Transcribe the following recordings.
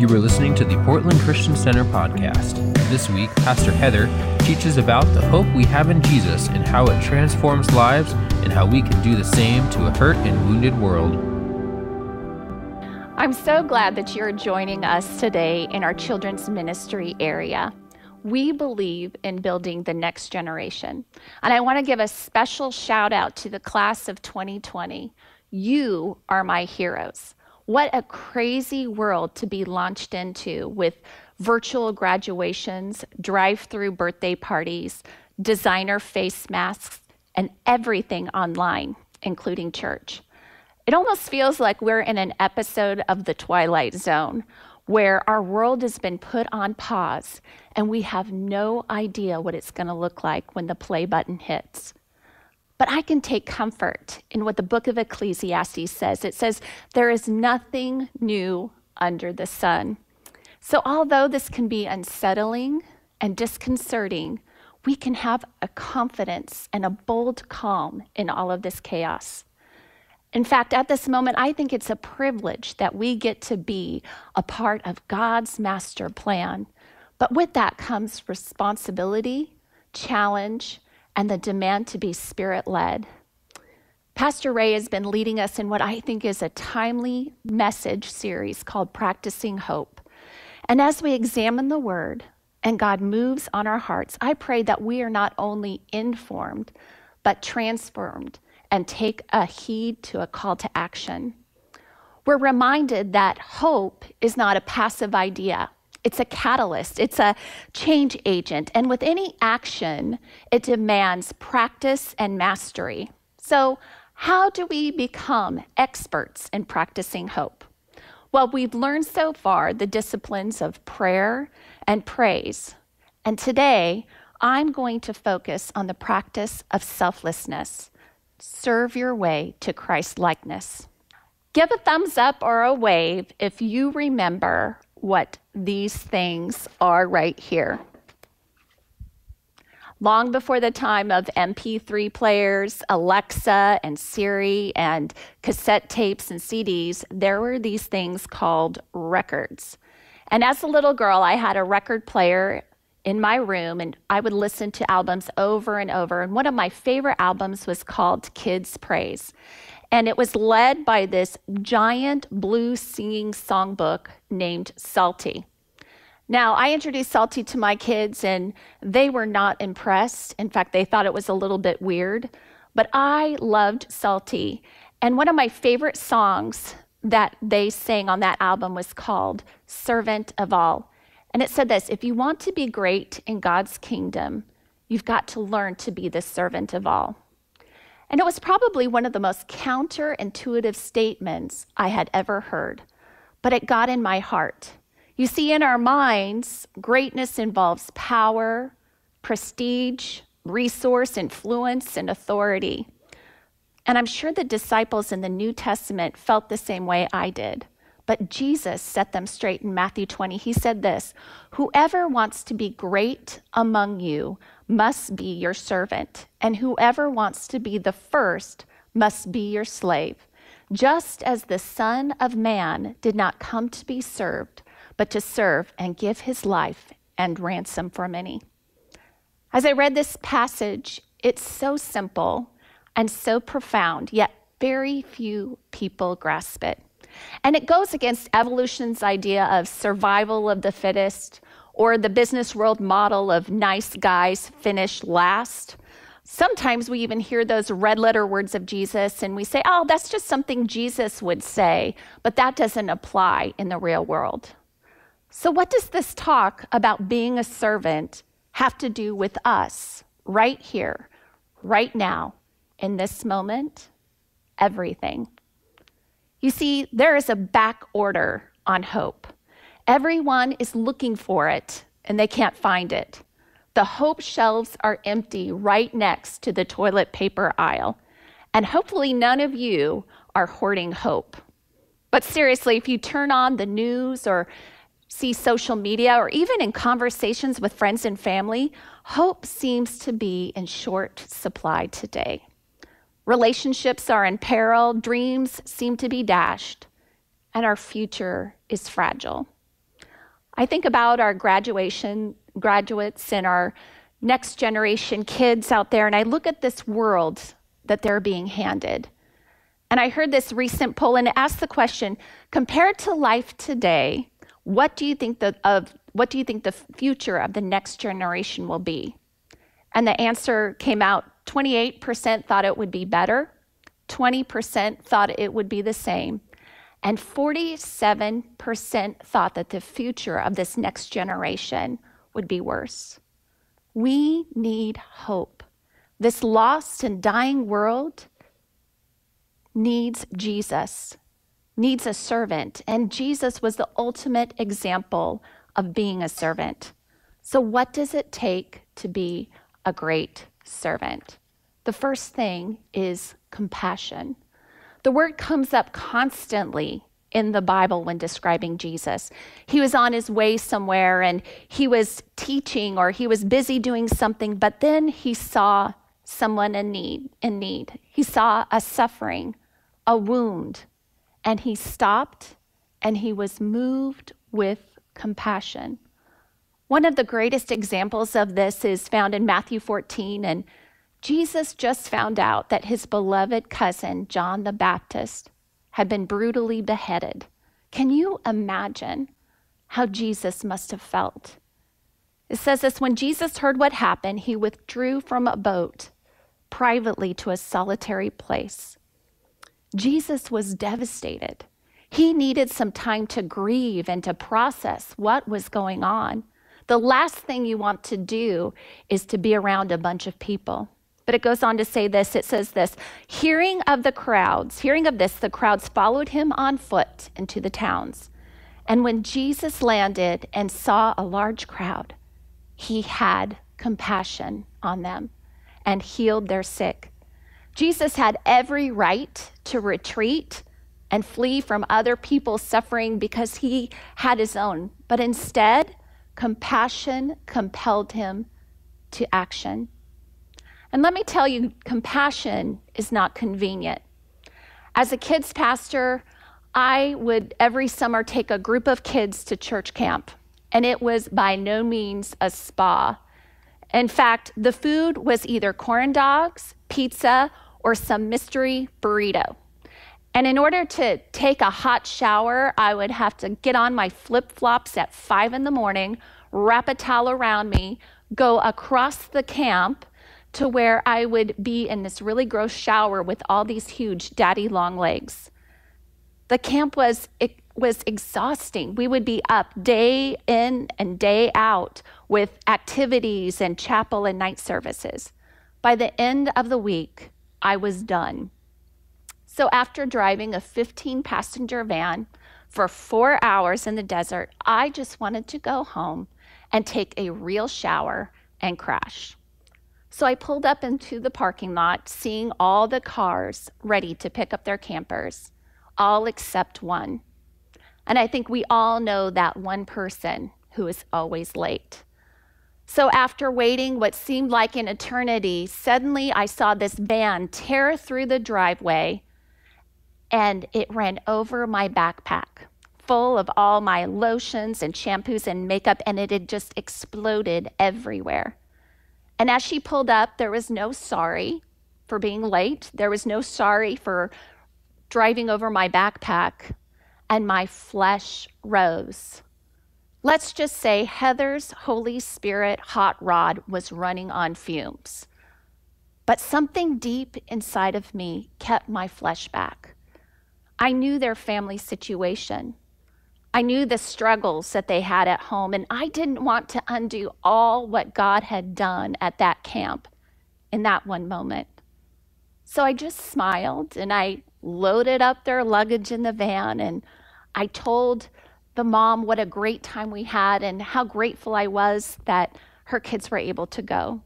You are listening to the Portland Christian Center podcast. This week, Pastor Heather teaches about the hope we have in Jesus and how it transforms lives and how we can do the same to a hurt and wounded world. I'm so glad that you're joining us today in our children's ministry area. We believe in building the next generation. And I want to give a special shout out to the class of 2020. You are my heroes. What a crazy world to be launched into with virtual graduations, drive-through birthday parties, designer face masks, and everything online, including church. It almost feels like we're in an episode of The Twilight Zone, where our world has been put on pause and we have no idea what it's going to look like when the play button hits. But I can take comfort in what the book of Ecclesiastes says. It says, there is nothing new under the sun. So although this can be unsettling and disconcerting, we can have a confidence and a bold calm in all of this chaos. In fact, at this moment, I think it's a privilege that we get to be a part of God's master plan. But with that comes responsibility, challenge, and the demand to be Spirit-led. Pastor Ray has been leading us in what I think is a timely message series called Practicing Hope. And as we examine the Word and God moves on our hearts, I pray that we are not only informed, but transformed and take a heed to a call to action. We're reminded that hope is not a passive idea. It's a catalyst, it's a change agent, and with any action, it demands practice and mastery. So, how do we become experts in practicing hope? Well, we've learned so far the disciplines of prayer and praise, and today, I'm going to focus on the practice of selflessness. Serve your way to Christ-likeness. Give a thumbs up or a wave if you remember what these things are right here. Long before the time of MP3 players, Alexa and Siri and cassette tapes and CDs, there were these things called records. And as a little girl, I had a record player in my room and I would listen to albums over and over. And one of my favorite albums was called Kids Praise. And it was led by this giant blues singing songbook named Psalty. Now, I introduced Psalty to my kids and they were not impressed. In fact, they thought it was a little bit weird, but I loved Psalty. And one of my favorite songs that they sang on that album was called Servant of All. And it said this, if you want to be great in God's kingdom, you've got to learn to be the servant of all. And it was probably one of the most counterintuitive statements I had ever heard, but it got in my heart. You see, in our minds, greatness involves power, prestige, resource, influence, and authority. And I'm sure the disciples in the New Testament felt the same way I did. But Jesus set them straight in Matthew 20. He said this, whoever wants to be great among you must be your servant, and whoever wants to be the first must be your slave, just as the Son of Man did not come to be served, but to serve and give his life and ransom for many. As I read this passage, it's so simple and so profound, yet very few people grasp it. And it goes against evolution's idea of survival of the fittest or the business world model of nice guys finish last. Sometimes we even hear those red letter words of Jesus and we say, oh, that's just something Jesus would say, but that doesn't apply in the real world. So what does this talk about being a servant have to do with us right here, right now, in this moment? Everything. You see, there is a back order on hope. Everyone is looking for it, and they can't find it. The hope shelves are empty right next to the toilet paper aisle, and hopefully none of you are hoarding hope. But seriously, if you turn on the news or see social media, or even in conversations with friends and family, hope seems to be in short supply today. Relationships are in peril, dreams seem to be dashed, and our future is fragile. I think about our graduates and our next generation kids out there, and I look at this world that they're being handed. And I heard this recent poll, and it asked the question, compared to life today, what do you think the future of the next generation will be? And the answer came out, 28% thought it would be better, 20% thought it would be the same, and 47% thought that the future of this next generation would be worse. We need hope. This lost and dying world needs Jesus, needs a servant, and Jesus was the ultimate example of being a servant. So what does it take to be a great servant? The first thing is compassion. The word comes up constantly in the Bible when describing Jesus. He was on his way somewhere and he was teaching or he was busy doing something, but then he saw someone in need. He saw a suffering, a wound, and he stopped and he was moved with compassion. One of the greatest examples of this is found in Matthew 14, and Jesus just found out that his beloved cousin, John the Baptist, had been brutally beheaded. Can you imagine how Jesus must have felt? It says this, when Jesus heard what happened, he withdrew from a boat privately to a solitary place. Jesus was devastated. He needed some time to grieve and to process what was going on. The last thing you want to do is to be around a bunch of people. But it goes on to say this, it says this, hearing of this, the crowds followed him on foot into the towns. And when Jesus landed and saw a large crowd, he had compassion on them and healed their sick. Jesus had every right to retreat and flee from other people's suffering because he had his own. But instead, compassion compelled him to action. And let me tell you, compassion is not convenient. As a kids pastor, I would every summer take a group of kids to church camp, and it was by no means a spa. In fact, the food was either corn dogs, pizza, or some mystery burrito. And in order to take a hot shower, I would have to get on my flip-flops at 5 a.m, wrap a towel around me, go across the camp to where I would be in this really gross shower with all these huge daddy long legs. The camp was exhausting. We would be up day in and day out with activities and chapel and night services. By the end of the week, I was done. So after driving a 15-passenger van for 4 hours in the desert, I just wanted to go home and take a real shower and crash. So I pulled up into the parking lot, seeing all the cars ready to pick up their campers, all except one. And I think we all know that one person who is always late. So after waiting what seemed like an eternity, suddenly I saw this van tear through the driveway, and it ran over my backpack, full of all my lotions and shampoos and makeup, and it had just exploded everywhere. And as she pulled up, there was no sorry for being late. There was no sorry for driving over my backpack, and my flesh rose. Let's just say Heather's Holy Spirit hot rod was running on fumes. But something deep inside of me kept my flesh back. I knew their family situation. I knew the struggles that they had at home, and I didn't want to undo all what God had done at that camp in that one moment. So I just smiled, and I loaded up their luggage in the van, and I told the mom what a great time we had and how grateful I was that her kids were able to go.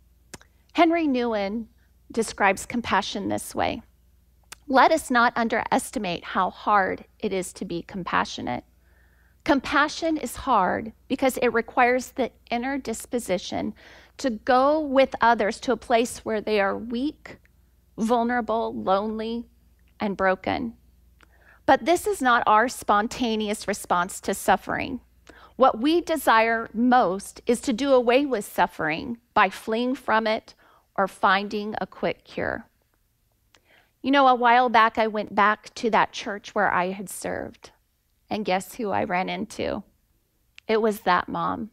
Henry Nouwen describes compassion this way. Let us not underestimate how hard it is to be compassionate. Compassion is hard because it requires the inner disposition to go with others to a place where they are weak, vulnerable, lonely, and broken. But this is not our spontaneous response to suffering. What we desire most is to do away with suffering by fleeing from it or finding a quick cure. You know, a while back, I went back to that church where I had served. And guess who I ran into? It was that mom.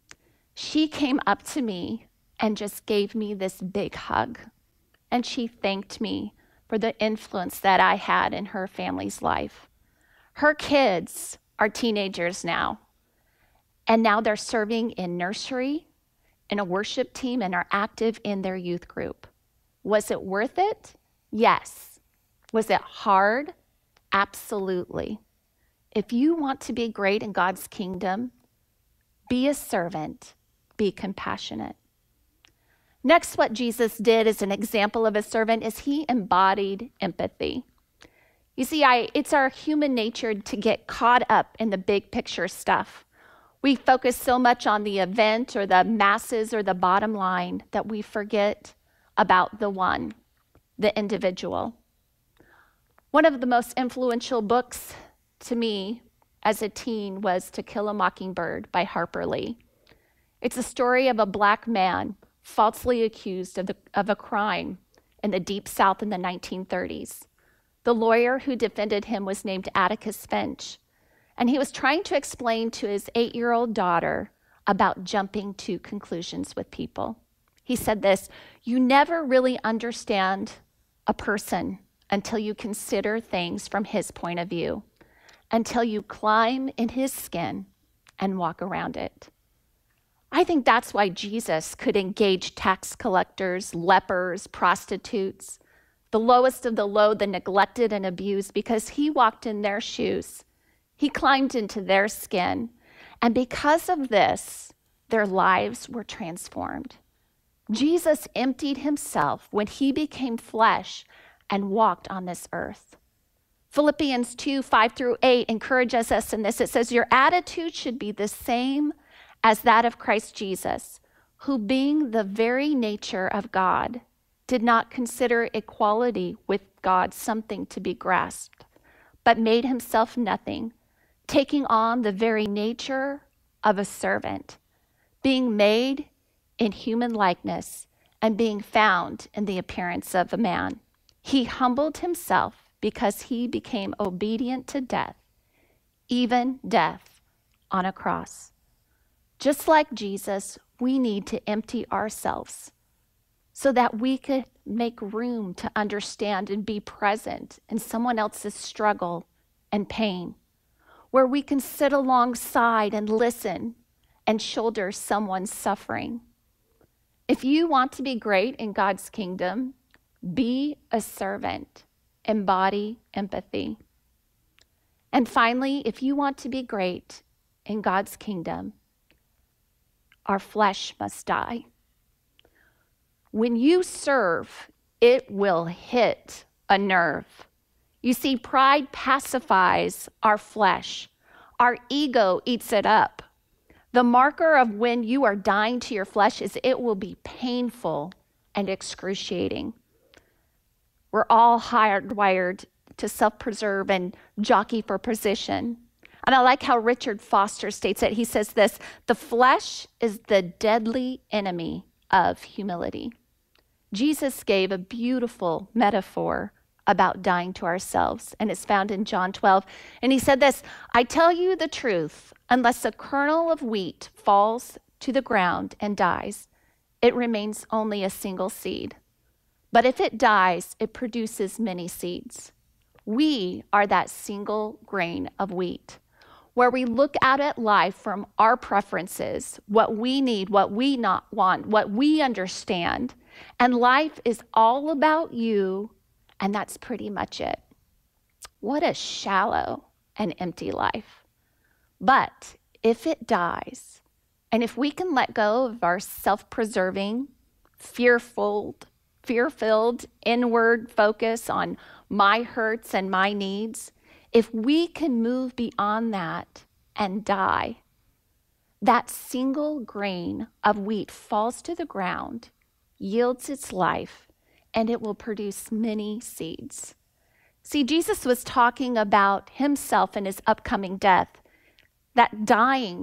She came up to me and just gave me this big hug. And she thanked me for the influence that I had in her family's life. Her kids are teenagers now. And now they're serving in nursery, in a worship team, and are active in their youth group. Was it worth it? Yes. Was it hard? Absolutely. If you want to be great in God's kingdom, be a servant, be compassionate. Next, what Jesus did as an example of a servant is he embodied empathy. You see, it's our human nature to get caught up in the big picture stuff. We focus so much on the event or the masses or the bottom line that we forget about the one, the individual. One of the most influential books to me as a teen was To Kill a Mockingbird by Harper Lee. It's a story of a Black man falsely accused of a crime in the Deep South in the 1930s. The lawyer who defended him was named Atticus Finch, and he was trying to explain to his 8-year-old daughter about jumping to conclusions with people. He said this, "You never really understand a person until you consider things from his point of view, until you climb in his skin and walk around it." I think that's why Jesus could engage tax collectors, lepers, prostitutes, the lowest of the low, the neglected and abused, because he walked in their shoes. He climbed into their skin. And because of this, their lives were transformed. Jesus emptied himself when he became flesh and walked on this earth. Philippians 2:5-8 encourages us in this. It says, "Your attitude should be the same as that of Christ Jesus, who being the very nature of God, did not consider equality with God something to be grasped, but made himself nothing, taking on the very nature of a servant, being made in human likeness and being found in the appearance of a man. He humbled himself because he became obedient to death, even death on a cross." Just like Jesus, we need to empty ourselves so that we could make room to understand and be present in someone else's struggle and pain, where we can sit alongside and listen and shoulder someone's suffering. If you want to be great in God's kingdom, be a servant, embody empathy. And finally, if you want to be great in God's kingdom, our flesh must die. When you serve, it will hit a nerve. You see, pride pacifies our flesh. Our ego eats it up. The marker of when you are dying to your flesh is it will be painful and excruciating. We're all hardwired to self-preserve and jockey for position. And I like how Richard Foster states it. He says this, "The flesh is the deadly enemy of humility." Jesus gave a beautiful metaphor about dying to ourselves, and it's found in John 12. And he said this, "I tell you the truth, unless a kernel of wheat falls to the ground and dies, it remains only a single seed. But if it dies, it produces many seeds." We are that single grain of wheat, where we look out at life from our preferences, what we need, what we not want, what we understand. And life is all about you, and that's pretty much it. What a shallow and empty life. But if it dies, and if we can let go of our self-preserving, fear-filled inward focus on my hurts and my needs, if we can move beyond that and die, that single grain of wheat falls to the ground, yields its life, and it will produce many seeds. See, Jesus was talking about himself and his upcoming death, that dying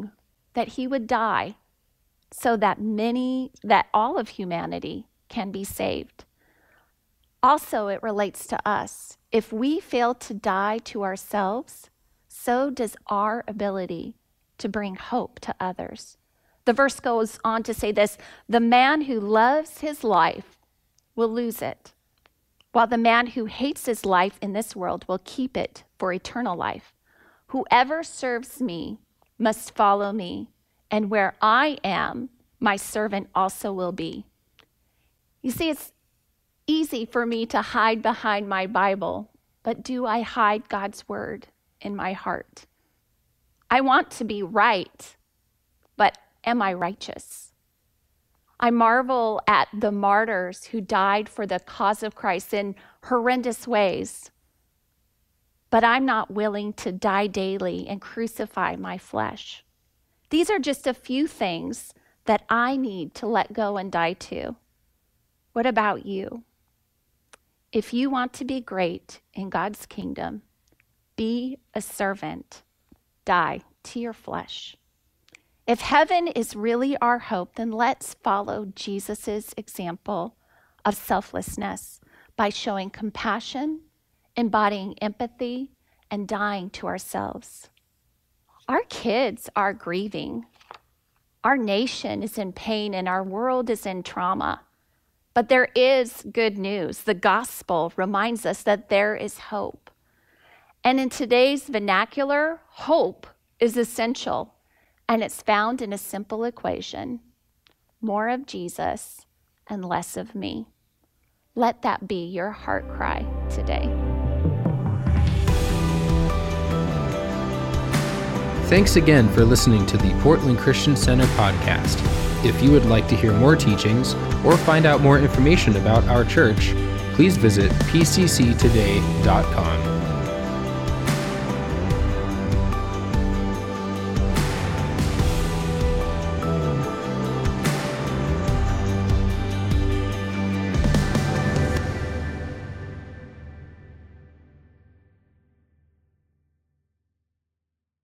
that he would die so that all of humanity can be saved. Also, it relates to us. If we fail to die to ourselves, so does our ability to bring hope to others. The verse goes on to say this: the man who loves his life will lose it, while the man who hates his life in this world will keep it for eternal life. Whoever serves me must follow me, and where I am, my servant also will be. You see, it's easy for me to hide behind my Bible, but do I hide God's word in my heart? I want to be right, but am I righteous? I marvel at the martyrs who died for the cause of Christ in horrendous ways, but I'm not willing to die daily and crucify my flesh. These are just a few things that I need to let go and die to. What about you? If you want to be great in God's kingdom, be a servant. Die to your flesh. If heaven is really our hope, then let's follow Jesus' example of selflessness by showing compassion, embodying empathy, and dying to ourselves. Our kids are grieving. Our nation is in pain and our world is in trauma. But there is good news. The gospel reminds us that there is hope. And in today's vernacular, hope is essential, and it's found in a simple equation: more of Jesus and less of me. Let that be your heart cry today. Thanks again for listening to the Portland Christian Center podcast. If you would like to hear more teachings or find out more information about our church, please visit pcctoday.com.